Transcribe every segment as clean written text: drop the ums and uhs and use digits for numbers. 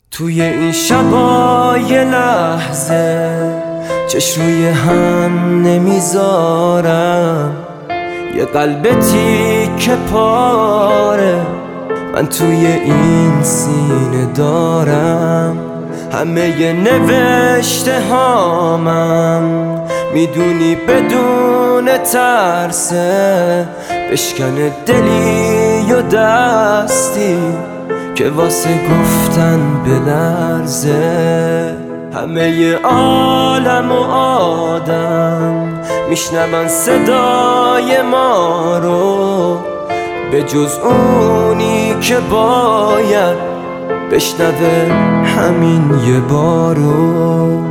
توی این شبای لحظه چشم روی هم نمیذارم، یه قلب تیکه پاره من توی این سینه دارم. همه ی نوشته هامم میدونی بدون ترسه بشکنه دلی و دستی که واسه گفتن بلرزه. همه ی عالم و آدم میشنون صدای ما رو، به جز اونی که باید بشنوه همین یه بارو.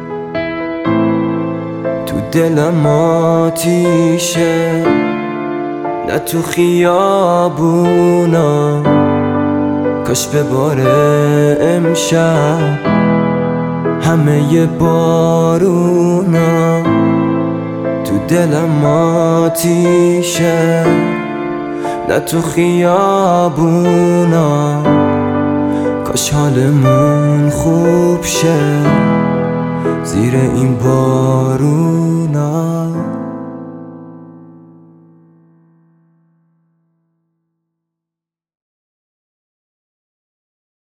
تو دلم آتیشه نه تو خیابونا، کاش بباره امشب همه ی بارونا. تو دلم آتیشه نه تو خیابونا، کاش حالمون خوب شه زیر این بارون.